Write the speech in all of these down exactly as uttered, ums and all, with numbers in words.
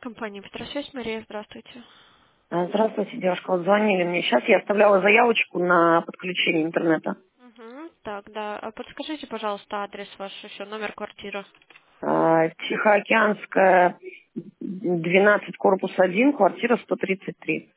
Компания Петросвязь, Мария, здравствуйте. А, Здравствуйте, девушка. Вот звонили мне. Сейчас я оставляла заявочку на подключение интернета. Угу, так, да. А подскажите, пожалуйста, адрес ваш еще, номер квартиры. А, Тихоокеанская, двенадцать, корпус один, квартира сто тридцать три.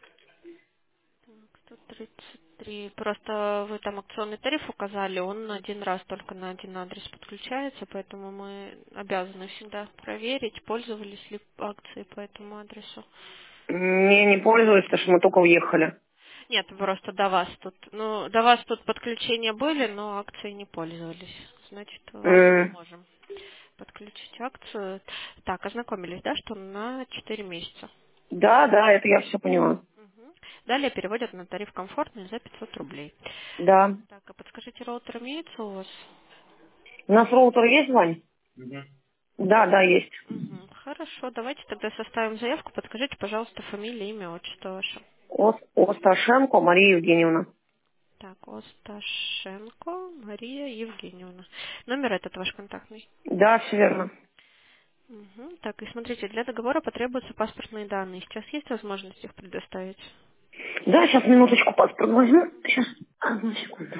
сто тридцать три. Просто вы там акционный тариф указали, он один раз только на один адрес подключается, поэтому мы обязаны всегда проверить, пользовались ли акцией по этому адресу. Не, не пользуюсь, потому что мы только уехали. Нет, просто до вас тут. Ну, до вас тут подключения были, но акцией не пользовались. Значит, вам мы не М, можем подключить акцию. Так, ознакомились, да, что на четыре месяца. Да, да, это я все поняла. Мгм. Далее переводят на тариф комфортный за пятьсот рублей. Да. Так, а подскажите, роутер имеется у вас? У нас роутер есть, Вань? Да, да, есть. Угу. Хорошо, давайте тогда составим заявку. Подскажите, пожалуйста, фамилия, имя, отчество ваше. Ос- Осташенко Мария Евгеньевна. Так, Осташенко Мария Евгеньевна. Номер этот ваш контактный. Да, все верно. Мгм. Так, и смотрите, для договора потребуются паспортные данные. Сейчас есть возможность их предоставить? Да, сейчас минуточку паспорт возьму. Сейчас, одну секунду.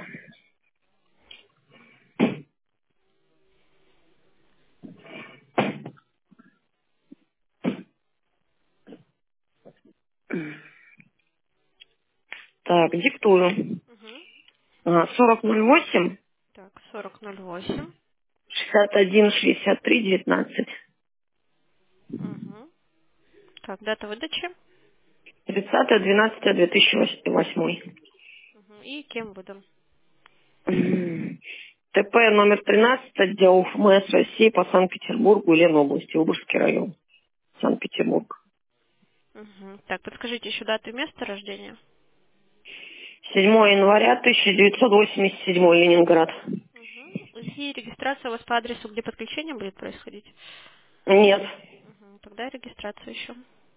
Так, диктую. Угу. А, сорок ноль восемь, Так, сорок ноль восемь. шестьдесят один, шестьдесят три, девятнадцать. Угу. Так, дата выдачи. тридцатое двенадцатое две тысячи восьмой. Угу. И кем выдан? М. ТП номер тринадцать, отдел ФМС России по Санкт-Петербургу, Ленобласти, Обужский район, Санкт-Петербург. Угу. Так, подскажите еще дату и место рождения. седьмого января тысяча девятьсот восемьдесят седьмой, Ленинград. Угу. И регистрация у вас по адресу, где подключение будет происходить? Нет. Угу. Тогда регистрация еще.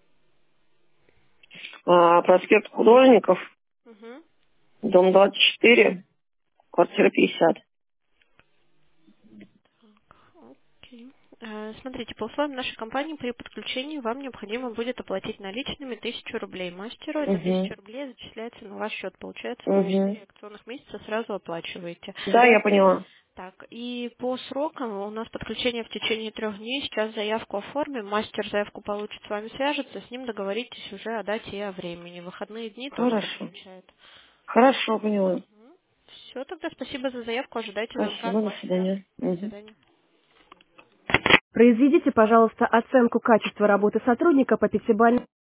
А, проспект Художников, Угу. дом двадцать четыре, квартира пятьдесят. Окей. Э, Смотрите, по условиям нашей компании при подключении вам необходимо будет оплатить наличными тысячу рублей мастеру. Это Угу. тысяча рублей зачисляется на ваш счет. Получается, вы Угу. четыре акционных месяца сразу оплачиваете. Да, я поняла. Так, и по срокам у нас подключение в течение трех дней. Сейчас заявку оформим, мастер заявку получит, с вами свяжется, с ним договоритесь уже о дате и о времени. В выходные дни тоже Хорошо. подключают. Хорошо, поняла. Все, тогда спасибо за заявку, ожидайте звонка от Спасибо, до мастера. свидания. До Мгм. свидания. Произведите, пожалуйста, оценку качества работы сотрудника по пятибалльной